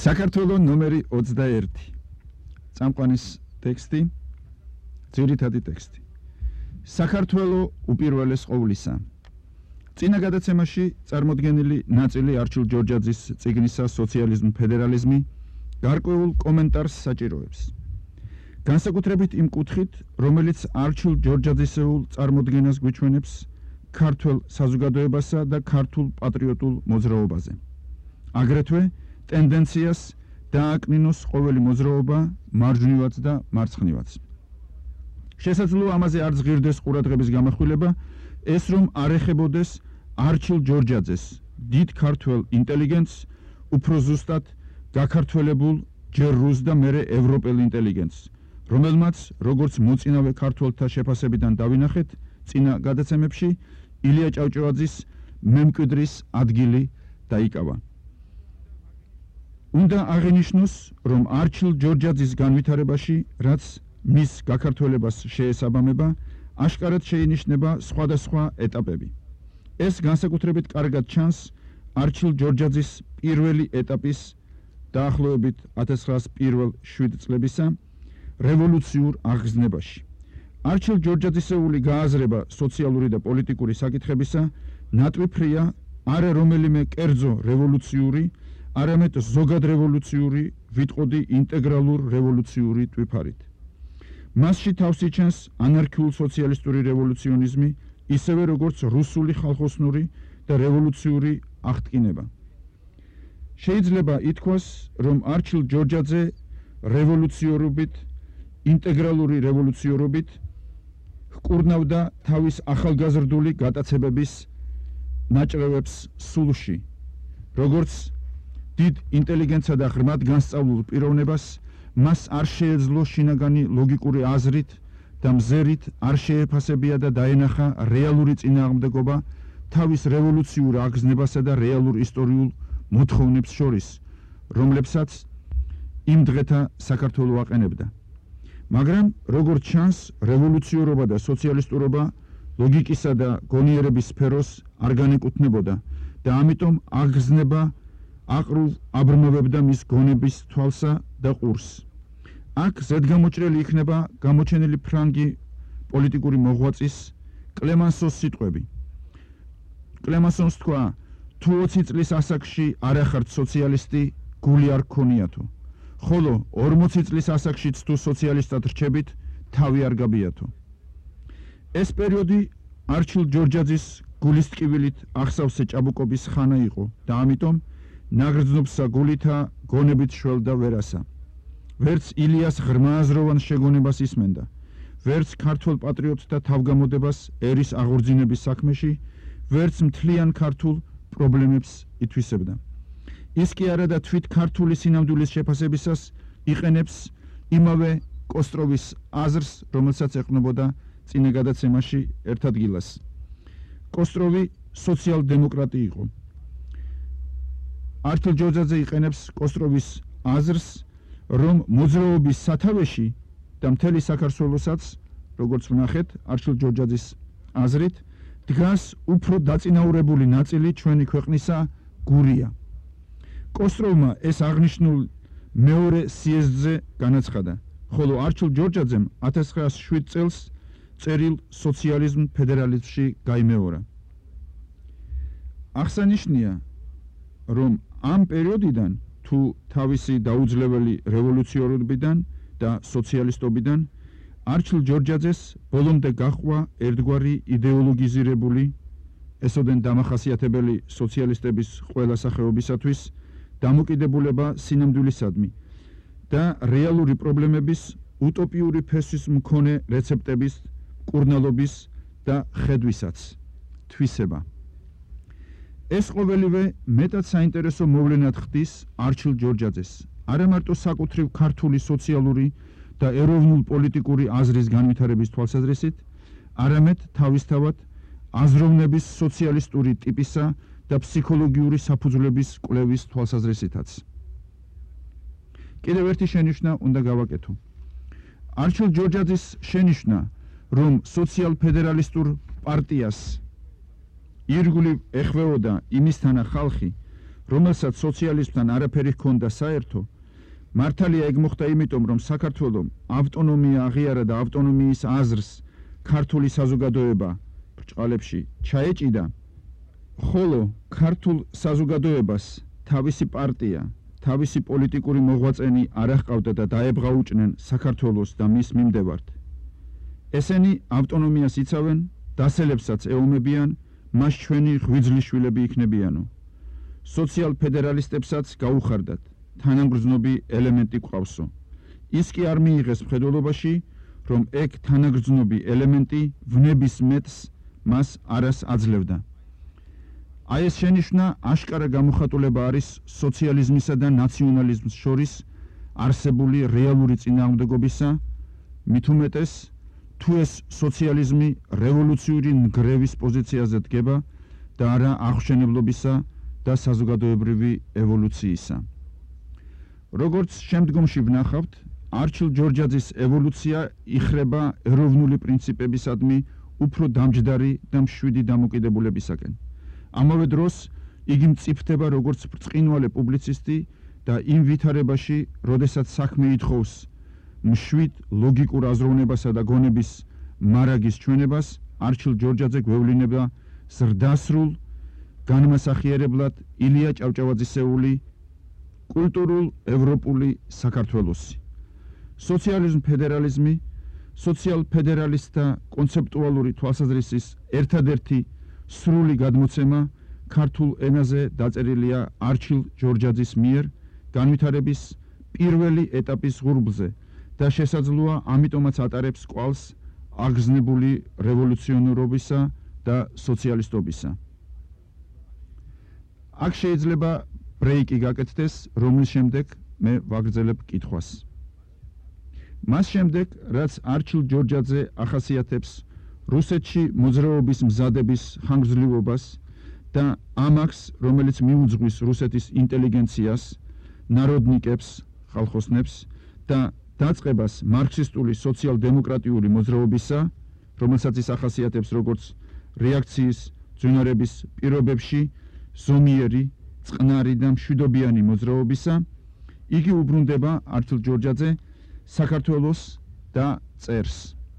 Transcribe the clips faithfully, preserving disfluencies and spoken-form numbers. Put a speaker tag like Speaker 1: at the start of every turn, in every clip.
Speaker 1: საქართველოს ნომერი ოცდაერთი. წამყვანის ტექსტი, ძირითადი ტექსტი. საქართველოს უპირველეს ყოვლისა. წინა გადაცემაში წარმოდგენილი ნაწილი არჩილ ჯორჯაძის წიგნისა სოციალიზმი ფედერალიზმი გარკვეულ კომენტარს საჭიროებს. განსაკუთრებით იმ კუთხით, რომელიც არჩილ ჯორჯაძისეულ წარმოდგენას გვიჩვენებს ქართულ საზოგადოებასა და ქართულ პატრიოტულ მოძრაობაზე. აგრეთვე ტენდენციას დააკნინოს ყოველი მოძრაობა მარჯვნივაც და მარცხნივაც. შესაძლოა ამაზე არ ზღირდეს ყურადღების გამახვილება, ეს რომ არ ეხებოდეს არჩილ ჯორჯაძეს, დიდ ქართველ ინტელიგენტს, უფრო ზუსტად გაქართველებულ ჯერ რუს და მერე ევროპელ ინტელიგენტს, რომელმაც, როგორც მოწინავე ქართველთა შეფასებიდან დავინახეთ, წინა გადაცემებში ილია ჭავჭავაძის მემკვიდრის ადგილი დაიკავა. უნდა აღინიშნოს, რომ არჩილ ჯორჯაძის განვითარებაში, რაც მის გაქართველებას შეესაბამება, აშკარად შეინიშნება სხვადასხვა ეტაპები. ეს განსაკუთრებით კარგად ჩანს არჩილ ჯორჯაძის პირველი ეტაპის დაახლოებით ათას ცხრაას პირველ შვიდ წლებისა რევოლუციურ აღგზნებაში. არჩილ ჯორჯაძისეული გააზრება სოციალური და პოლიტიკური საკითხებისა ნატვიფრია არა რომელიმე კერძო რევოლუციური, არამედ ზოგად რევოლუციური, ვიტყოდი ინტეგრალურ რევოლუციური ტვიფარით. მასში თავს იჩენს ანარქიულ სოციალისტური რევოლუციონიზმი, ისევე როგორც რუსული ხალხოსნური და რევოლუციური აღტკინება. შეიძლება ითქვას, რომ არჩილ ჯორჯაძე რევოლუციურობით, ინტეგრალური რევოლუციურობით ჰკურნავდა თავის ახალგაზრდული გატაცებების ნაჭრევებს სულში, როგორც დიდ ინტელიგენტსა და ღრმად განსწავლულ პიროვნებას, მას არ შეეძლო შინაგანი ლოგიკური აზრით და მზერით არ შეეფასებია და დაენახა რეალური წინააღმდეგობა თავის რევოლუციურ აღგზნებასა და რეალურ ისტორიულ მოთხოვნებს შორის, რომლებსაც იმ დღეთა საქართველო აყენებდა. მაგრამ, როგორც ჩანს, რევოლუციურობა და სოციალისტურობა ლოგიკისა და გონიერების სფეროს არ განეკუთვნებოდა და ამიტომ აღგზნება აყრუв აბრმავებდა მის გონების თვალსა და ყურს. აქ ზედგამოჭრელი იქნება გამოჩენილი ფრანგი პოლიტიკური მოღვაწის კლემანსოს სიტყვები. კლემანსონს თქვა, თუ ოცი წლის ასაკში არ ახართ სოციალისტი, გული არ გქონიათო, ხოლო ორმოცი წლის ასაკშიც თუ სოციალისტად რჩებით, თავი არ გაბიათო. ეს პერიოდი არჩილ ჯორჯაძის გულისტკივილით ახსავსე ჭაბუკობის ხანა იყო და ამიტომ ნაგრძნობსა გულითა გონებით შველდა ვერასა. ვერც ილიას ღრმააზროვან შეგონებას ისმენდა, ვერც ქართველ პატრიოტთა თავგამოდებას ერის აღორძინების საქმეში, ვერც მთლიან ქართულ პრობლემებს ითვისებდა. ის კი არა და თვით ქართული სინამდვილის შეფასებისას იყენებს იმავე კოსტროვის აზრს, რომელსაც ეყნობოდა წინა გადაცემაში ერთ ადგილას. კოსტროვი სოციალ-დემოკრატი იყო. არჩილ ჯორჯაძე იყენებს კოსტროვის აზრს, რომ მოძრაობის სათავეში და მთელი საქართველოსაც, როგორც ვნახეთ, არჩილ ჯორჯაძის აზრით, დგას უფრო დაწინაურებული ნაწილი ჩვენი ქვეყნისა გურია. კოსტროვმა ეს აღნიშნულ მეორე სიეზდზე განაცხადა, ხოლო არჩილ ჯორჯაძემ ათას ცხრაას შვიდ წელს წერილ სოციალიზმ ფედერალიზმში გაიმეორა. აღსანიშნია, რომ ამ პერიოდიდან თუ თავისი დაუძლეველი რევოლუციურობიდან და სოციალისტობიდან არჩილ ჯორჯაძეს ბოლომდე გაჰყვა ერთგვარი იდეოლოგიზირებული, ესოდენ დამახასიათებელი სოციალისტების ყველა სახეობისათვის დამოკიდებულება სინამდვილისადმი და რეალური პრობლემების უტოპიური ფესვის მქონე რეცეპტების, კურნალობის და ხედვისაც თვისება. ეს ყოველივე მეტად საინტერესო მოვლენად ხდის არჩილ ჯორჯაძეს, არა მარტო საკუთრივ ქართული სოციალური და ეროვნულ პოლიტიკური აზრის განვითარების თვალსაზრისით, არამედ თავისთავად აზროვნების სოციალისტური ტიპისა და ფსიქოლოგიური საფუძვლების კვლევის თვალსაზრისითაც. კიდევ ერთი შენიშვნა უნდა გავაკეთო. არჩილ ჯორჯაძის შენიშვნა, რომ სოციალ-ფედერალისტურ პარტიას ირგვლივ ეხვეოდა იმისთანა ხალხი, რომელსაც სოციალიზმთან არაფერი ჰქონდა საერთო, მართალია ეგ მოხდა იმიტომ, რომ საქართველომ ავტონომია აღიარა და ავტონომიის აზრს ქართული საზოგადოება ბრჭყალებში ჩაეჭიდა, ხოლო ქართულ საზოგადოებას თავისი პარტია, თავისი პოლიტიკური მოღვაწენი არ ჰყავდა და დაებღაუჭნენ საქართველოს და მის მიმდევართ. ესენი ავტონომიას იცავენ, დასელებსაც ეომებიან, მას ჩვენი ღვიძლი შვილები იქნებიანო. სოციალ-ფედერალისტებსაც გაუხარდათ, თანამგრძნობი ელემენტი გვყავსო. ის კი არ მიიღეს მხედველობაში, რომ ეგ თანაგრძნობი ელემენტი ვნების მეტს მას არას აძლევდა. აი ეს შენიშვნა აშკარა გამოხატულება არის სოციალიზმისა და ნაციონალიზმის შორის არსებული რეალური წინააღმდეგობისა, მით უმეტეს თუ ეს სოციალიზმი რევოლუციური ნგრევის პოზიციაზე დგება და არა აღმშენებლობისა და საზოგადოებრივი ევოლუციისა. როგორც შემდგომში ვნახავთ, არჩილ ჯორჯაძის ევოლუცია იხრება ეროვნული პრინციპებისადმი უფრო დამჯდარი და მშვიდი დამოკიდებულებისაკენ. ამავე დროს იგი მწიფდება როგორც ბრწყინვალე პუბლიცისტი და იმ ვითარებაში, როდესაც საქმე ითხოვს მშვიდ ლოგიკურ აზროვნებასა და გონების მარაგის ჩვენებას, არჩილ ჯორჯაძე გვევლინება ზრდასრულ განმასახიერებლად ილია ჭავჭავაძისეული კულტურულ ევროპული საქართველოსი. სოციალიზმ ფედერალიზმი, სოციალ-ფედერალისტთა კონცეპტუალური თვალსაზრისის ერთადერთი სრული გადმოცემა ქართულ ენაზე დაწერილია არჩილ ჯორჯაძის მიერ განვითარების პირველი ეტაპის ღურბლზე და შესაძლოა ამიტომაც ატარებს კვალს აგზნებული რევოლუციონერობისა და სოციალისტობისა. აქ შეიძლება ბრეიკი გაკეთდეს, რომლის შემდეგ მე ვაგრძელებ კითხვას. მას შემდეგ, რაც არჩილ ჯორჯაძე ახასიათებს რუსეთში მოძრაობის მზადების ხანგრძლივობას და ამაკს, რომელიც მიუძღვის რუსეთის ინტელიგენციას, ნაროდნიკებს, ხალხოსნებს და დაწყებას მარქსისტული სოციალ-დემოკრატიული მოძრაობისა, რომელსაც ის ახასიათებს როგორც რეაქციის ძვინარების პირობებში ზომიერი, წყნარი და მშვიდობიანი მოძრაობისა, იგი უბრუნდება არჩილ ჯორჯაძე საქართველოს და წერს.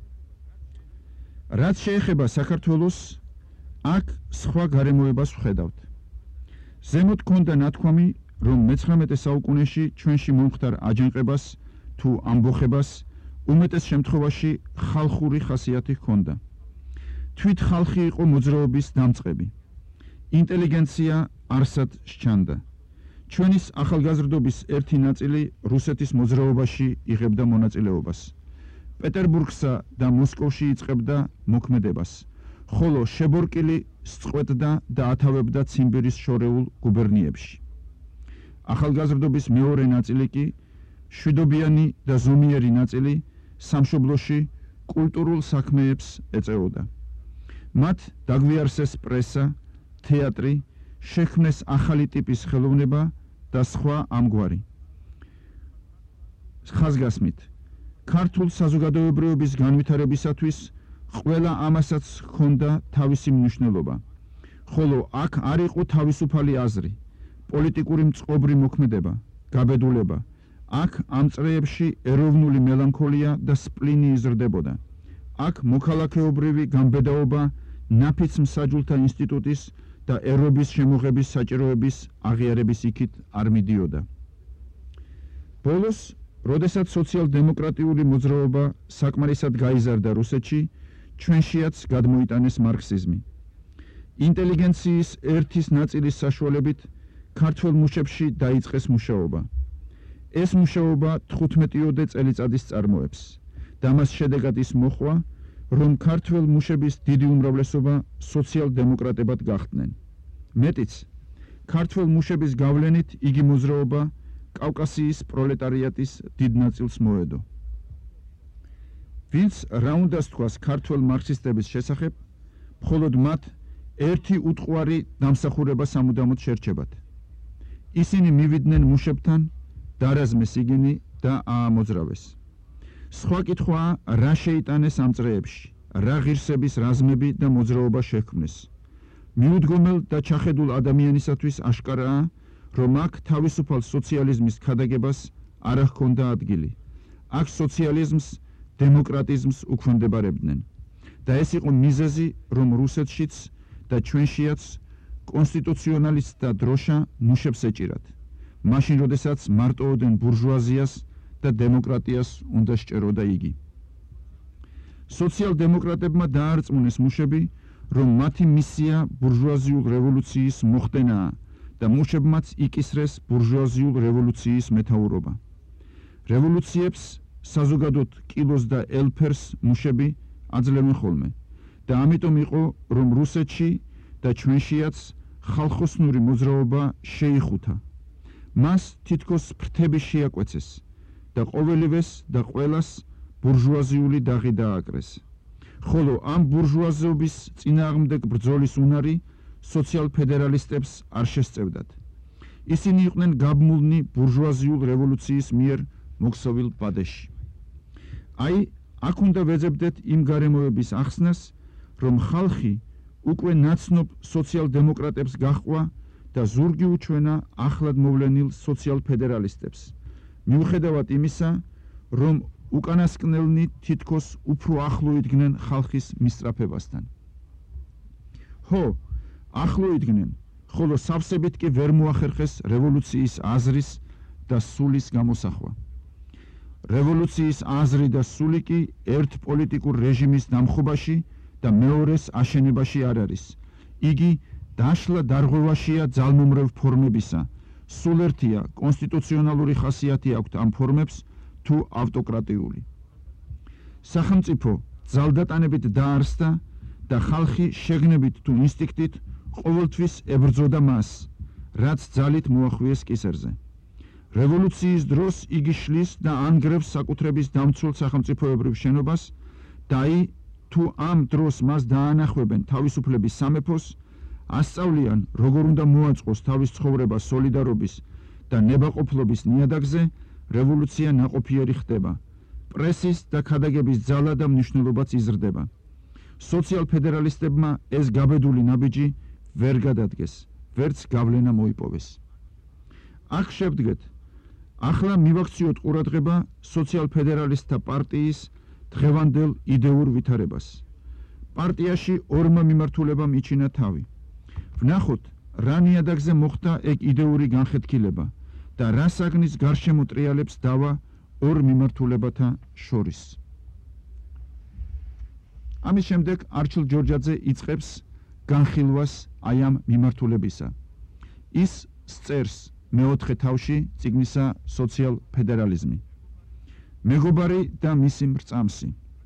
Speaker 1: რაც შეეხება საქართველოს, აქ სხვა გარემოებას ვხედავთ. ზემოთ ჰქონდა ნათქვამი, რომ მეცხრამეტე საუკუნეში ჩვენში მომხდარ აჯანყებას თუ ამბოხებას უმეტეს შემთხვევაში ხალხური ხასიათი ჰქონდა. თვით ხალხი იყო მოძრაობის დამწყები. ინტელიგენცია არსად სჩანდა. ჩვენის ახალგაზრდობის ერთი ნაწილი რუსეთის მოძრაობაში იღებდა მონაწილეობას. პეტერბურგსა და მოსკოვში იწყებდა მოქმედებას, ხოლო შებორკილი სწყვეტდა და ათავებდა ციმბირის შორეულ გუბერნიებში. ახალგაზრდობის მეორე ნაწილი კი, მშვიდობიანი და ზომიერი ნაწილი, სამშობლოში კულტურულ საქმეებს ეწეოდა. მათ დაგვიარსეს პრესა, თეატრი, შექმნეს ახალი ტიპის ხელოვნება და სხვა ამგვარი. ხაზგასმით, ქართულ საზოგადოებრივების განვითარებისათვის ყველა ამასაც ჰქონდა თავისი მნიშვნელობა, ხოლო აქ არ იყო თავისუფალი აზრი, პოლიტიკური მწყობრი მოქმედება, გაბედულება. აქ ამ წრეებში ეროვნული მელანქოლია და სპლინი იზრდებოდა. აქ მოქალაქეობრივი გამბედაობა ნაფიც მსაჯულთა ინსტიტუტის და ერობის შემოღების საჭიროების აღიარების იქით არ მიდიოდა. ბოლოს, როდესაც სოციალ-დემოკრატიული მოძრაობა საკმარისად გაიზარდა რუსეთში, ჩვენშიაც გადმოიტანეს მარქსიზმი. ინტელიგენციის ერთის ნაწილის საშუალებით ქართველ მუშებში დაიწყეს მუშაობა. ეს მუშაობა თხუთმეტიოდე წელიწადის წარმოებს და მას შედეგად ის მოჰყვა, რომ ქართველ მუშების დიდი უმრავლესობა სოციალ-დემოკრატებად გახდნენ. მეტიც, ქართველ მუშების გავლენით იგი მოძრაობა კავკასიის პროლეტარიატის დიდ ნაწილს მოედო. ვინც რა უნდა სთქვას ქართველ მარქსისტების შესახებ, მხოლოდ მათ ერთი უტყვარი დამსახურება სამუდამოდ შერჩებათ. ისინი მივიდნენ მუშებთან, დარაზმეს იგინი და აამოძრავეს. სხვა კითხვაა, რა შეიტანეს ამ წრეებში, რა ღირსების რაზმები და მოძრაობა შექმნეს. მიუდგომელ და ჩახედულ ადამიანისათვის აშკარაა, რომ აქ თავისუფალ სოციალიზმის ქადაგებას არ ჰქონდა ადგილი. აქ სოციალიზმს, დემოკრატიზმს უქვემდებარებდნენ. და ეს იყო მიზეზი, რომ რუსეთშიც და ჩვენშიაც კონსტიტუციონალისტთა დროშა მუშებს ეჭირათ. მაშინ, როდესაც მარტოოდენ ბურჟუაზიას და დემოკრატიას უნდა სჭეროდა იგი. სოციალ-დემოკრატებმა დაარწმუნეს მუშები, რომ მათი მისია ბურჟუაზიულ რევოლუციის მოხდენაა და მუშებმაც იკისრეს ბურჟუაზიულ რევოლუციის მეთაურობა. რევოლუციებს საზოგადოდ კილოს და ელფერს მუშები აძლევენ ხოლმე და ამიტომ იყო, რომ რუსეთში და ჩვენშიაც ხალხოსნური მოძრაობა შეიხუთა. მას თითქოს ფრთები შეაკვეცეს და ყოველივეს და ყველას ბურჟუაზიული დაღი დააკრეს. ხოლო ამ ბურჟუაზობის წინააღმდეგ ბრძოლის უნარი სოციალ-ფედერალისტებს არ შესწევდათ. ისინი იყვნენ გაბმულნი ბურჟუაზიულ რევოლუციის მიერ მოქსოვილ ბადეში. აი, აქ უნდა ვეძებდეთ იმ გარემოების ახსნას, რომ ხალხი უკვე ნაცნობ სოციალ-დემოკრატებს გაჰყვა და ზურგი უჩვენა ახლად მოვლენილ სოციალ-ფედერალისტებს. მიუხედავად იმისა, რომ უკანასკნელნი თითქოს უფრო ახლო იდგნენ ხალხის მისწრაფებასთან. ხო, ახლო იდგნენ, ხოლო სავსებით კი ვერ მოახერხეს რევოლუციის აზრის და სულის გამოსახვა. რევოლუციის აზრი და სული კი ერთ პოლიტიკურ რეჟიმის დამხობაში და მეორეს აშენებაში არ არის. იგი დაშლა დარღვევაშია ძალმომრევ ფორმებისა. სულ ერთია კონსტიტუციონალური ხასიათი აქვთ ამ ფორმებს თუ ავტოკრატიული. სახელმწიფო ძალდატანებით დაარსდა და ხალხი შეგნებით თუ ინსტინქტით ყოველთვის ებრძოდა მას, რაც ძალით მოახვიეს კისერზე. რევოლუციის დროს იგი შლის და ანგრევს საკუთრების დამცველ სახელმწიფოებრივ შენობას და აი, თუ ამ დროს მას დაანახვებენ თავისუფლების სამეფოს, ასწავლიან, როგორ უნდა მოაწყოს თავის ცხოვრება სოლიდარობის და ნებაყოფლობის ნიადაგზე, რევოლუცია ნაყოფიერი ხდება. პრესის და ქადაგების ძალა და მნიშვნელობაც იზრდება. სოციალ-ფედერალისტებმა ეს გაბედული ნაბიჯი ვერ გადადგეს, ვერც გავლენა მოიპოვეს. აქ შევდგეთ. ახლა მივაქციოთ ყურადღება სოციალ-ფედერალისტთა პარტიის დღევანდელ იდეურ ვითარებას. პარტიაში ორმა მიმართულებამ იჩინა თავი. ვნახოთ, რა ნიადაგზე მოხდა ეგ იდეური განხეთქილება და რა საგნის გარშემო ტრიალებს დავა ორ მიმართულებათა შორის. ამის შემდეგ არჩილ ჯორჯაძე იწყებს განხილვას აი ამ მიმართულებისა. ის სწერს მეოთხე თავში წიგნისა სოციალ-ფედერალიზმი. მეგობარი და მისი მრწამსი.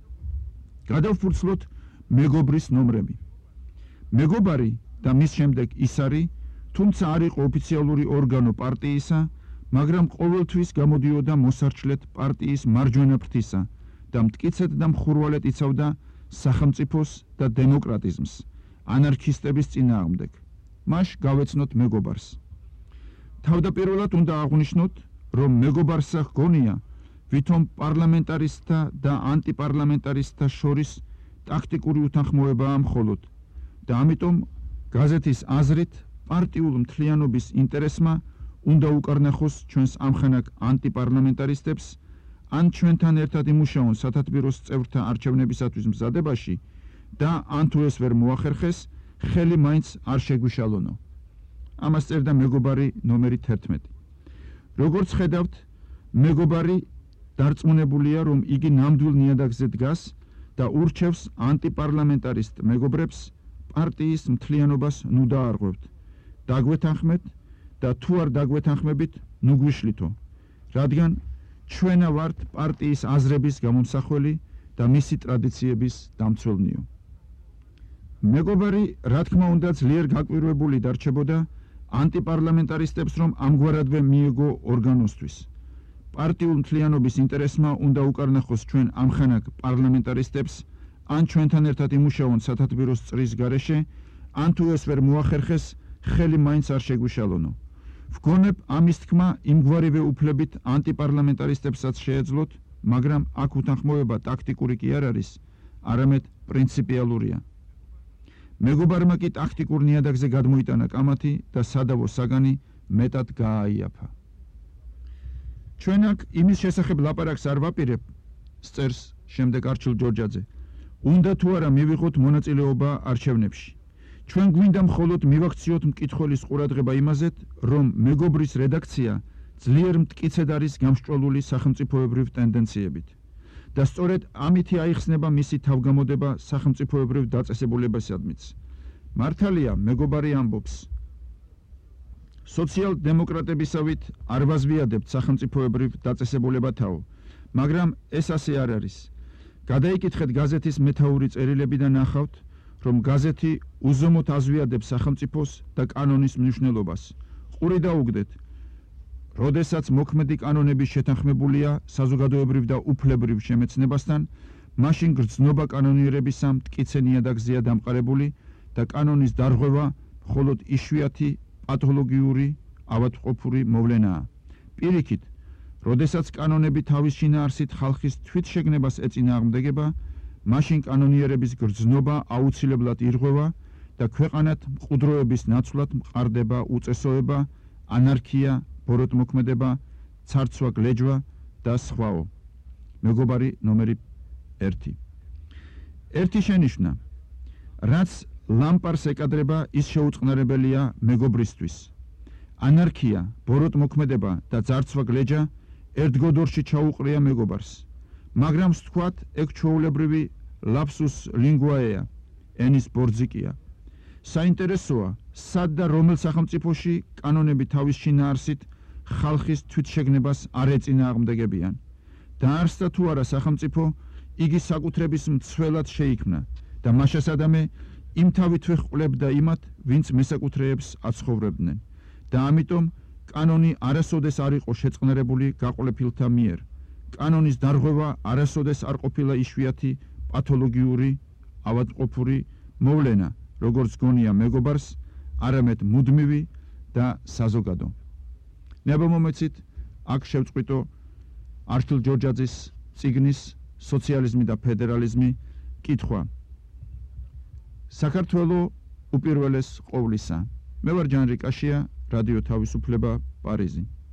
Speaker 1: გადავფურცლოთ მეგობრის ნომრები. მეგობარი და მის შემდეგ ის არის, თუმცა არ იყო ოფიციალური ორგანო პარტიისა, მაგრამ ყოველთვის გამოდიოდა მოსარჩლეთ პარტიის მარჯვენა ფრთისა და მტკიცედ და მხურვალედ იცავდა სახელმწიფოს და დემოკრატიზმს, ანარქისტების წინააღმდეგ. მას გავეცნოთ მეგობარს. თავდაპირველად უნდა აღვნიშნოთ, რომ მეგობარსა ჰგონია, ვითომ პარლამენტარისტთა და ანტიპარლამენტარისტთა შორის ტაქტიკური უთანხმოებაა მხოლოდ და ამიტომ გაზეთის აზრით პარტიულ მთლიანობის ინტერესმა უნდა უკარნახოს ჩვენს ამხანაგ ანტიპარლამენტარისტებს, ან ჩვენთან ერთად იმუშაონ სათათბიროს წევრთა არჩევნებისათვის მზადებაში და ან თუ ეს ვერ მოახერხეს, ხელი მაინც არ შეგვიშალონო. ამას წერდა მეგობარი ნომერი თერთმეტი. როგორც ხედავთ, მეგობარი დარწმუნებულია, რომ იგი ნამდვილ ნიადაგზე დგას და ურჩევს ანტიპარლამენტარისტ მეგობრებს პარტიის მთლიანობას ნუ დაარღვევთ. დაგვეთანხმეთ და თუ არ დაგვეთანხმებით, ნუ გვიშლითო, რადგან ჩვენა ვართ პარტიის აზრების გამომსახველი და მისი ტრადიციების დამცველნიო. მეგობარი, რა თქმა უნდა, ძლიერ გაკვირვებული დარჩებოდა ანტიპარლამენტარისტებს, რომ ამგვარადვე მიეგო ორგანოსთვის. პარტიულ მთლიანობის ინტერესმა უნდა უკარნახოს ჩვენ ამხანაგ პარლამენტარისტებს, ან ჩვენთან ერთად იმუშაონ სათათბიროს წრის გარეშე, ან თუ ეს ვერ მოახერხეს, ხელი მაინც არ შეგვიშალონო. ვგონებ, ამის თქმა იმგვარივე უფლებით ანტიპარლამენტარისტებსაც შეეძლოთ, მაგრამ აქ უთანხმოება ტაქტიკური კი არ არის, არამედ პრინციპიალურია. მეგობარმა კი ტაქტიკურ ნიადაგზე გადმოიტანა კამათი და სადავო საგანი მეტად გააიაფა. ჩვენ აქ იმის შესახებ ლაპარაკს არ ვაპირებ, წერს შემდეგ არჩილ ჯორჯაძე. უნდა თუ არა მივიღოთ მონაწილეობა არჩევნებში. ჩვენ გვინდა მხოლოდ მივაქციოთ მკითხველის ყურადღება იმაზეთ, რომ მეგობრის რედაქცია ძლიერ მტკიცედ არის გამსჭვალული სახელმწიფოებრივ ტენდენციებით. და სწორედ ამითი აიხსნება მისი თავგამოდება სახელმწიფოებრივ დაწესებულებისადმიც. მართალია, მეგობარი ამბობს, სოციალ-დემოკრატებისავით არ ვაზვიადებთ სახელმწიფოებრივ დაწესებულებათაო, მაგრამ ეს ასე არ არის. გადაიკითხეთ გაზეთის მეთაური წერილები და ნახავთ, რომ გაზეთი უზომოდ აზვიადებს სახელმწიფოს და კანონის მნიშვნელობას. ყური დაუგდეთ, როდესაც მოქმედი კანონები შეთანხმებულია საზოგადოებრივ და უფლებრივ შემეცნებასთან, მაშინ გრძნობა კანონიერებისა მტკიცე ნიადაგზეა დამყარებული და კანონის დარღვევა მხოლოდ იშვიათი პათოლოგიური ავადმყოფური მოვლენაა. პირიქით, როდესაც კანონები თავის შინაარსით ხალხის თვითშეგნებას ეწინააღმდეგება, მაშინ კანონიერების გრძნობა აუცილებლად ირღვევა და ქვეყანად მყუდროების ნაცვლად მყარდება უწესოება, ანარქია, ბოროტმოქმედება, ცარცვა გლეჯვა და სხვაო. მეგობარი ნომერი ერთი. ერთი შენიშვნა. რაც ლამპარს ეკადრება, ის შეუწყნარებელია მეგობრისთვის. ანარქია, ბოროტმოქმედება და ძარცვა გლეჯა ერთგოდორში ჩაუყრია მეგობარს. მაგრამ ვთქვათ, ეგ ჩვეულებრივი ლაფსუს ლინგვაეა, ენის ბორძიკია. საინტერესოა, სად და რომელ სახელმწიფოში კანონები თავის შინაარსით ხალხის თვითშეგნებას არ ეწინააღმდეგებიან. დაარსდა თუ არა სახელმწიფო, იგი საკუთრების მცველად შეიქმნა და მაშასადამე იმთავითვე ჰყლებდა იმათ, ვინც მესაკუთრეებს აცხოვრებდნენ და ამიტომ კანონი არასოდეს არ იყო შეწყნარებული გაყოლეფილთა მიერ. კანონის დარღვევა არასოდეს არ ყოფილა იშვიათი პათოლოგიური ავადმყოფური მოვლენა, როგორც გონია მეგობარს, არამედ მუდმივი და საზოგადო. ნებამომეცით, აქ შევწყვიტო არჩილ ჯორჯაძის წიგნის სოციალიზმი და ფედერალიზმი კითხვა. საქართველო უპირველეს ყოვლისა. მე ვარ ჯანრი კაშია, რადიო თავისუფლება, პარიზი.